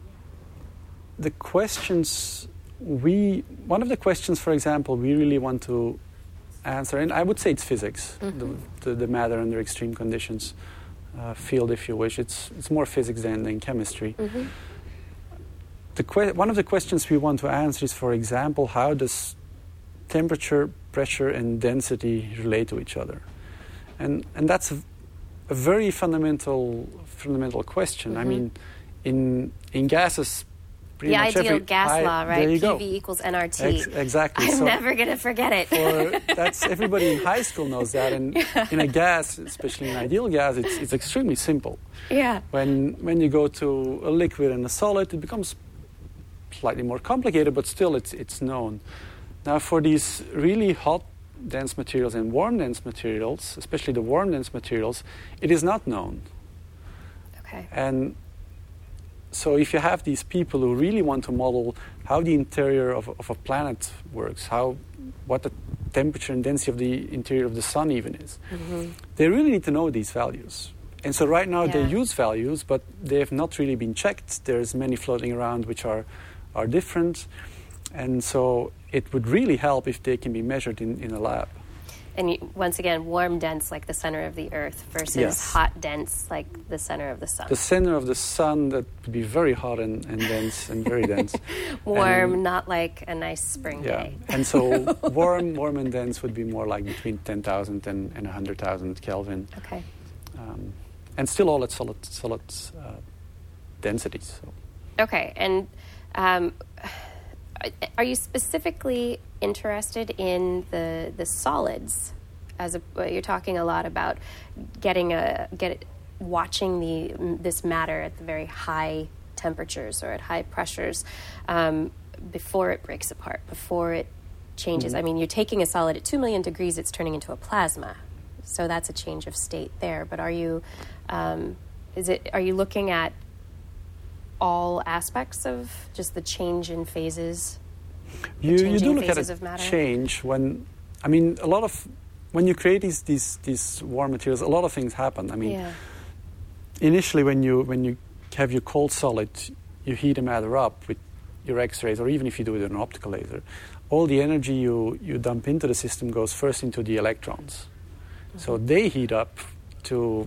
the questions one of the questions, for example, we really want to answer, and I would say it's physics, the matter under extreme conditions field, if you wish. It's more physics than chemistry. Mm-hmm. One of the questions we want to answer is, for example, how does temperature, pressure, and density relate to each other? And that's a very fundamental question. Mm-hmm. I mean, in gases, pretty much ideal gas law, right? There you PV go. equals nRT. Exactly. I'm never going to forget it. That's everybody in high school knows that. And in a gas, especially in ideal gas, it's extremely simple. Yeah. When you go to a liquid and a solid, it becomes slightly more complicated, but still it's known. Now, for these really hot dense materials and warm dense materials, especially the warm dense materials, it is not known. Okay. And so if you have these people who really want to model how the interior of a planet works, what the temperature and density of the interior of the sun even is, they really need to know these values. And so right now they use values, but they have not really been checked. There's many floating around which are different. And so it would really help if they can be measured in a lab. And once again, warm dense like the center of the Earth versus hot dense like the center of the sun. The center of the sun, that would be very hot and dense and very dense. Warm, not like a nice spring day. And so warm and dense would be more like between 10,000 and 100,000 Kelvin. Okay. And still all at solid densities. So. Okay, and are you specifically interested in the solids? You're talking a lot about getting watching this matter at the very high temperatures or at high pressures before it breaks apart, before it changes. I mean, you're taking a solid at 2 million degrees, it's turning into a plasma. So that's a change of state there. But are you looking at all aspects of just the change in phases? You do look at a change when you create these warm materials, a lot of things happen. I mean, initially when you have your cold solid, you heat a matter up with your X-rays, or even if you do it with an optical laser, all the energy you dump into the system goes first into the electrons. So they heat up to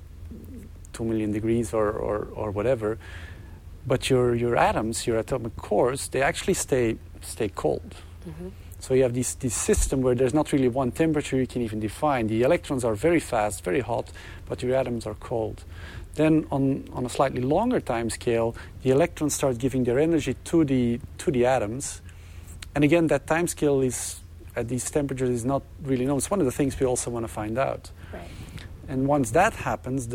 2 million degrees or whatever, but your atoms, your atomic cores, they actually stay cold. So you have this system where there's not really one temperature you can even define. The electrons are very fast, very hot, but your atoms are cold. Then on a slightly longer time scale, the electrons start giving their energy to the atoms. And again, that time scale is at these temperatures is not really known. It's one of the things we also want to find out. Right. And once that happens,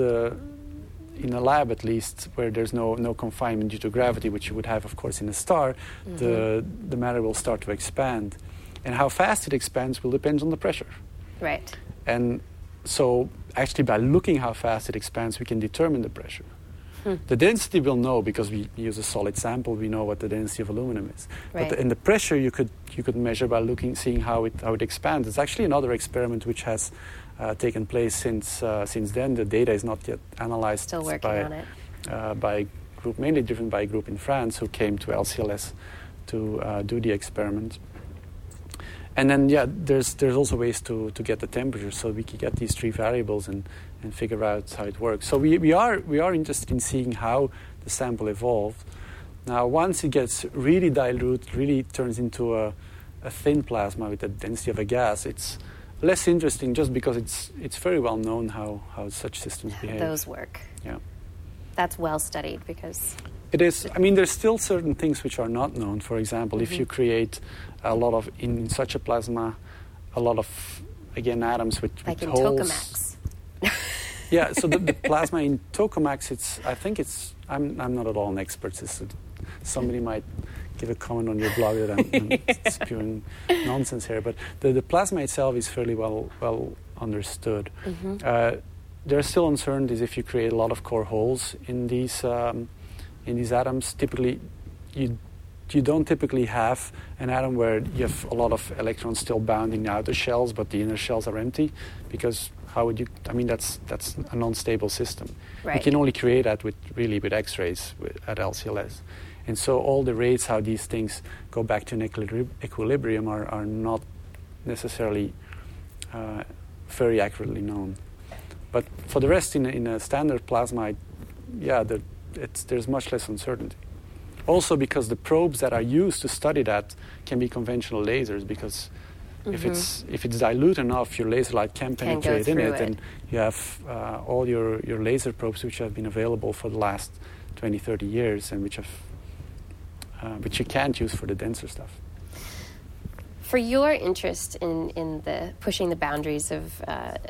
in a lab at least, where there's no confinement due to gravity, which you would have, of course, in a star, the matter will start to expand. And how fast it expands will depend on the pressure. Right. And so actually by looking how fast it expands, we can determine the pressure. The density we'll know because we use a solid sample. We know what the density of aluminum is. Right. But the pressure you could measure by seeing how it expands. It's actually another experiment which has taken place since then. The data is not yet analyzed. Still working on it. By a group, mainly driven by a group in France who came to LCLS to do the experiment. And then, there's also ways to get the temperature, so we can get these three variables and figure out how it works. So we are interested in seeing how the sample evolved. Now, once it gets really dilute, really turns into a thin plasma with the density of a gas, it's less interesting just because it's very well known how such systems behave. Those work. Yeah. That's well studied because... It is. I mean, there's still certain things which are not known. For example, if you create a lot of, in such a plasma, a lot of, again, atoms with like in holes. tokamaks. Yeah, so the plasma in tokamaks, I'm not at all an expert. Somebody might give a comment on your blog that I'm spewing nonsense here. But the plasma itself is fairly well understood. There are still uncertainties if you create a lot of core holes in these atoms. Typically, you don't typically have an atom where you have a lot of electrons still bounding the outer shells, but the inner shells are empty, because how would you? I mean, that's a non-stable system. Right. You can only create that with X-rays at LCLS, and so all the rates how these things go back to an equilibrium are not necessarily very accurately known. But for the rest, in a standard plasma, there's much less uncertainty. Also because the probes that are used to study that can be conventional lasers, because if it's dilute enough, your laser light can penetrate in it, and you have all your laser probes which have been available for the last 20, 30 years, and which you can't use for the denser stuff. For your interest in the pushing the boundaries of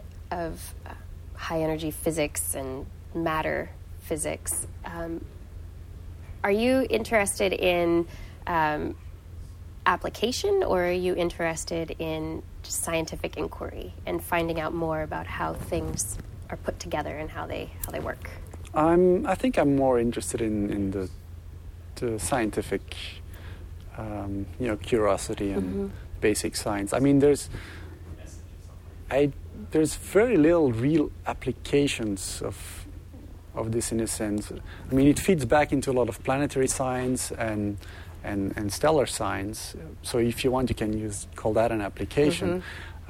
high energy physics and matter physics, are you interested in application, or are you interested in just scientific inquiry and finding out more about how things are put together and how they work? I think I'm more interested in the scientific curiosity and basic science. I mean, there's very little real applications of this in a sense. I mean, it feeds back into a lot of planetary science and stellar science. So if you want, you can call that an application.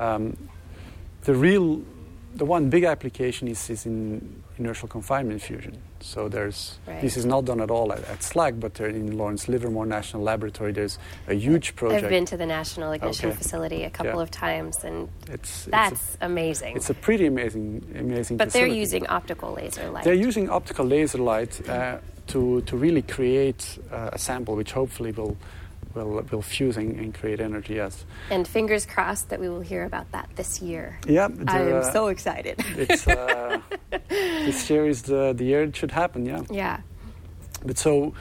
The one big application is in inertial confinement fusion. So this is not done at all at SLAC, but in Lawrence Livermore National Laboratory, there's a huge project. I've been to the National Ignition Facility a couple of times, and that's amazing. It's a pretty amazing But facility. they're using optical laser light. They're using optical laser light to really create a sample which hopefully will will fuse and create energy. Yes. And fingers crossed that we will hear about that this year. Yeah, I am so excited. It's this year is the year it should happen. Yeah. Yeah. But so.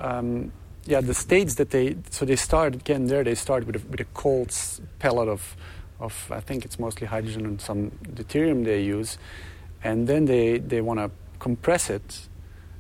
The states that they start again there. They start with a cold pellet of I think it's mostly hydrogen and some deuterium they use, and then they want to compress it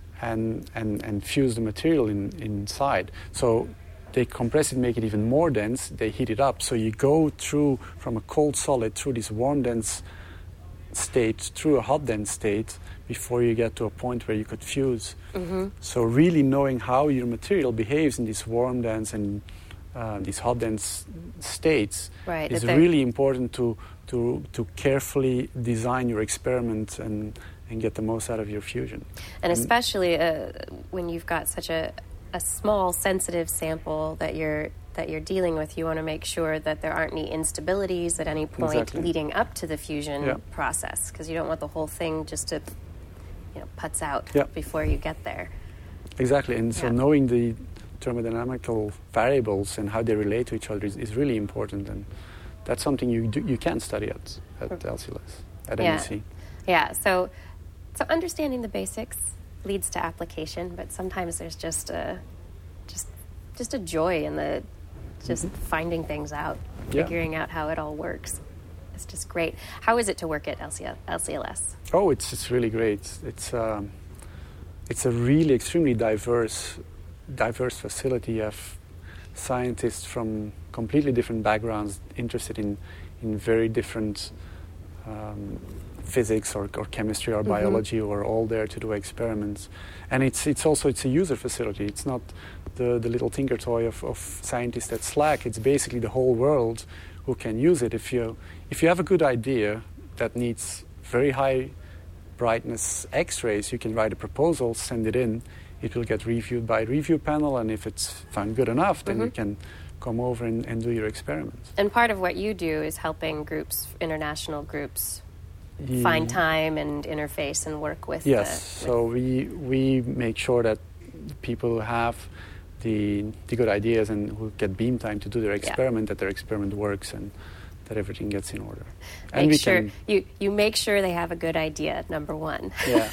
and fuse the material inside. So they compress it, make it even more dense. They heat it up. So you go through from a cold solid through this warm dense state through a hot dense state before you get to a point where you could fuse. Mm-hmm. So really knowing how your material behaves in these warm dense and these hot dense states is really important to carefully design your experiment and get the most out of your fusion. And especially when you've got such a small sensitive sample that you're dealing with, you want to make sure that there aren't any instabilities at any point leading up to the fusion process, because you don't want the whole thing just to putz out before you get there. Exactly, and so knowing the thermodynamical variables and how they relate to each other is really important, and that's something you can study at LCLS, at NEC. Yeah, so understanding the basics leads to application, but sometimes there's just a joy in the finding things out, figuring out how it all works. It's just great. How is it to work at LCLS? Oh, it's really great. It's a really extremely diverse facility. You have scientists from completely different backgrounds interested in very different physics or chemistry or biology, who are all there to do experiments. And it's also a user facility. It's not the little tinker toy of scientists at SLAC. It's basically the whole world who can use it. If you have a good idea that needs very high brightness X-rays, you can write a proposal, send it in. It will get reviewed by a review panel, and if it's found good enough, then you can come over and do your experiments. And part of what you do is helping groups, international groups, find time and interface and work with. Yes, so we make sure that people who have the good ideas and who get beam time to do their experiment, that their experiment works and that everything gets in order. And you make sure they have a good idea, number one. Yeah.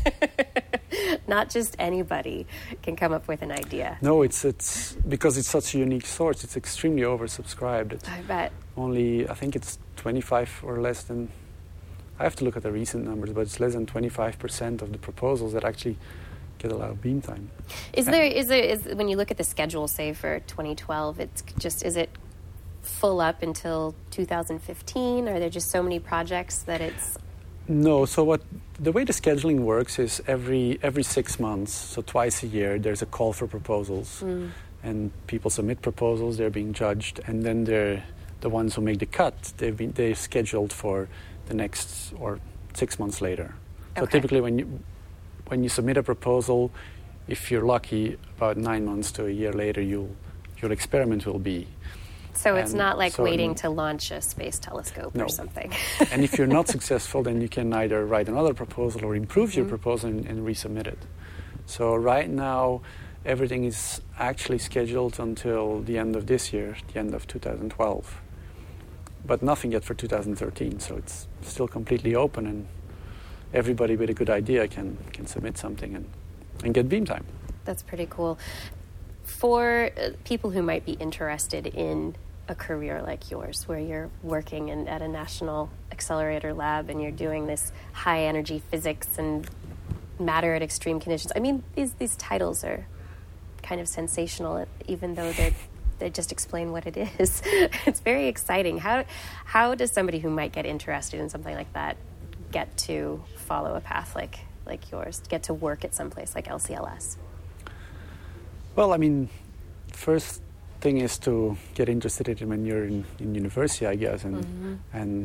Not just anybody can come up with an idea. No, it's because it's such a unique source, it's extremely oversubscribed. I bet. I think it's 25 or less than, I have to look at the recent numbers, but it's less than 25% of the proposals that actually get a lot of beam time. Is when you look at the schedule, say for 2012, is it full up until 2015? Are there just so many projects that it's... No, so the way the scheduling works is every 6 months, so twice a year, there's a call for proposals, and people submit proposals, they're being judged, and then the ones who make the cut, they're scheduled for the next or 6 months later. So typically when you submit a proposal, if you're lucky, about 9 months to a year later, your experiment will be. So it's not like waiting to launch a space telescope or something. And if you're not successful, then you can either write another proposal or improve your proposal and resubmit it. So right now, everything is actually scheduled until the end of this year, the end of 2012. But nothing yet for 2013, so it's still completely open, and everybody with a good idea can submit something and get beam time. That's pretty cool. For people who might be interested in a career like yours, where you're working at a national accelerator lab and you're doing this high energy physics and matter at extreme conditions. I mean, these titles are kind of sensational, even though they just explain what it is. It's very exciting. How does somebody who might get interested in something like that get to follow a path like yours, get to work at someplace like LCLS? Well, I mean, first thing is to get interested in it when you're in university, I guess. And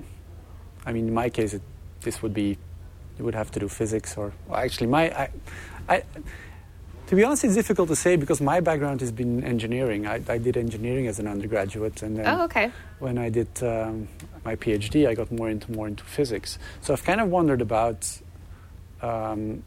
I mean, in my case, this would be, you would have to do physics or... Well, actually, to be honest, it's difficult to say because my background has been engineering. I did engineering as an undergraduate, and then when I did my PhD, I got more into physics. So I've kind of wondered about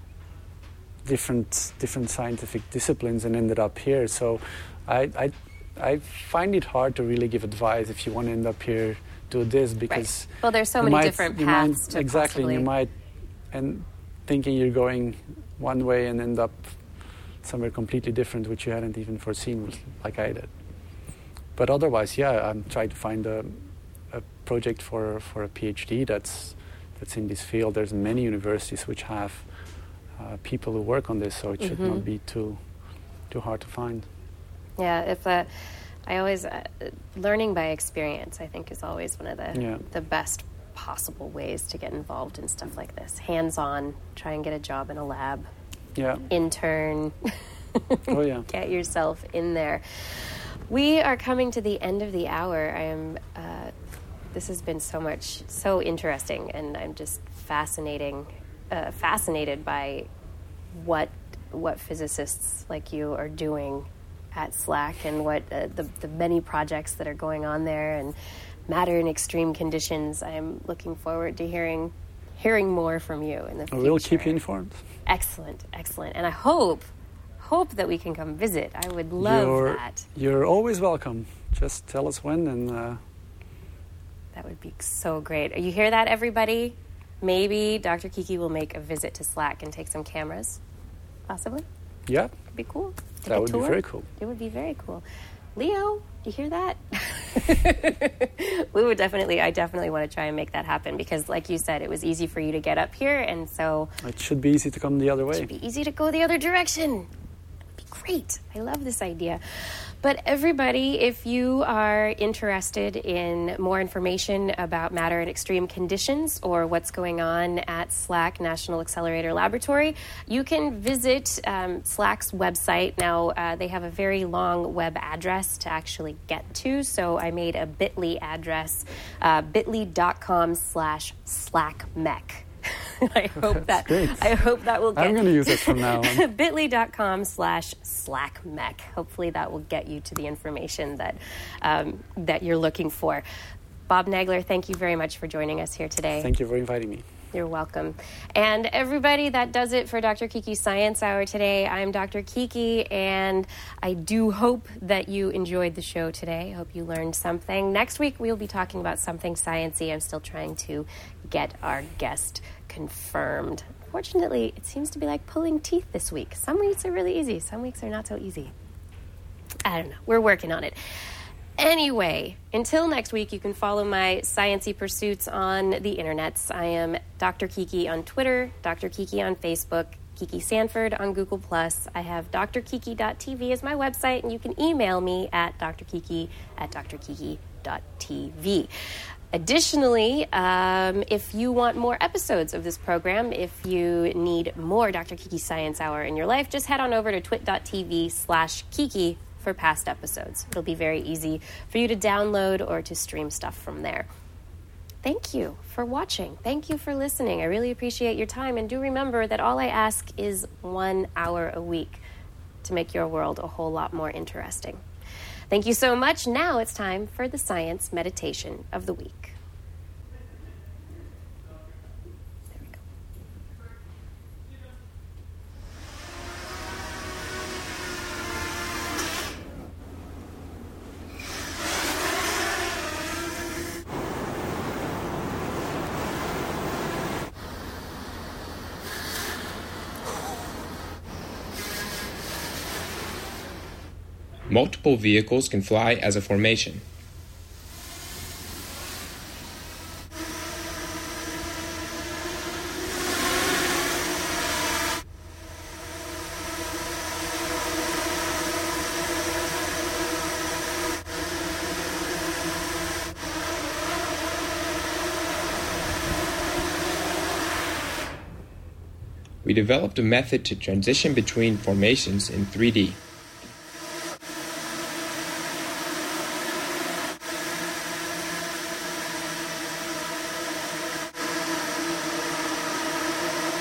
different scientific disciplines and ended up here. So I find it hard to really give advice if you want to end up here, do this, because... Right. Well, there's so many different paths to exactly, possibly... you might, and thinking you're going one way and end up somewhere completely different, which you hadn't even foreseen, like I did. But otherwise, yeah, I'm trying to find a project for a PhD that's in this field. There's many universities which have people who work on this, so it should not be too hard to find. Yeah, if I always learning by experience, I think, is always one of the best possible ways to get involved in stuff like this. Hands-on, try and get a job in a lab. Yeah. Intern. Oh yeah. Get yourself in there. We are coming to the end of the hour. This has been so interesting, and I'm just fascinated by what physicists like you are doing at SLAC, and what the many projects that are going on there, and matter in extreme conditions. I am looking forward to hearing more from you in the future. We'll keep you informed. Excellent. And I hope that we can come visit. I would love that. You're always welcome. Just tell us when, and that would be so great. You hear that, everybody? Maybe Dr. Kiki will make a visit to SLAC and take some cameras, possibly. Yeah. It'd be cool. That would be very cool. It would be very cool. Leo, you hear that? I definitely want to try and make that happen, because like you said, it was easy for you to get up here, and so... It should be easy to come the other way. It should be easy to go the other direction. It would be great. I love this idea. But everybody, if you are interested in more information about matter in extreme conditions, or what's going on at SLAC National Accelerator Laboratory, you can visit SLAC's website. Now, they have a very long web address to actually get to, so I made a bit.ly address, bit.ly.com/SLACmech. I hope that will get... I'm going to use it from now on. bit.ly.com/SLACmech. Hopefully that will get you to the information that you're looking for. Bob Nagler, thank you very much for joining us here today. Thank you for inviting me. You're welcome. And everybody, that does it for Dr. Kiki's Science Hour today. I'm Dr. Kiki, and I do hope that you enjoyed the show today. I hope you learned something. Next week, we'll be talking about something sciencey. I'm still trying to get our guest confirmed. Fortunately, it seems to be like pulling teeth this week. Some weeks are really easy. Some weeks are not so easy. I don't know. We're working on it. Anyway, until next week, you can follow my sciencey pursuits on the internets. I am Dr. Kiki on Twitter, Dr. Kiki on Facebook, Kiki Sanford on Google+. I have drkiki.tv as my website, and you can email me at drkiki@drkiki.tv. Additionally, if you want more episodes of this program, if you need more Dr. Kiki Science Hour in your life, just head on over to twit.tv/Kiki for past episodes. It'll be very easy for you to download or to stream stuff from there. Thank you for watching. Thank you for listening. I really appreciate your time. And do remember that all I ask is 1 hour a week to make your world a whole lot more interesting. Thank you so much. Now it's time for the Science Meditation of the Week. Multiple vehicles can fly as a formation. We developed a method to transition between formations in 3D.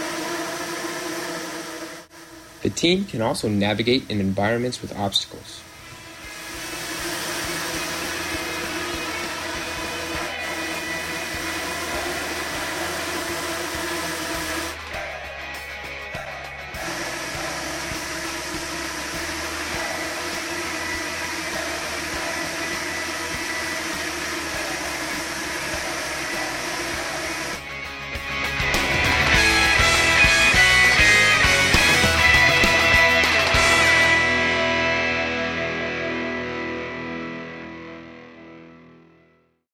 The team can also navigate in environments with obstacles.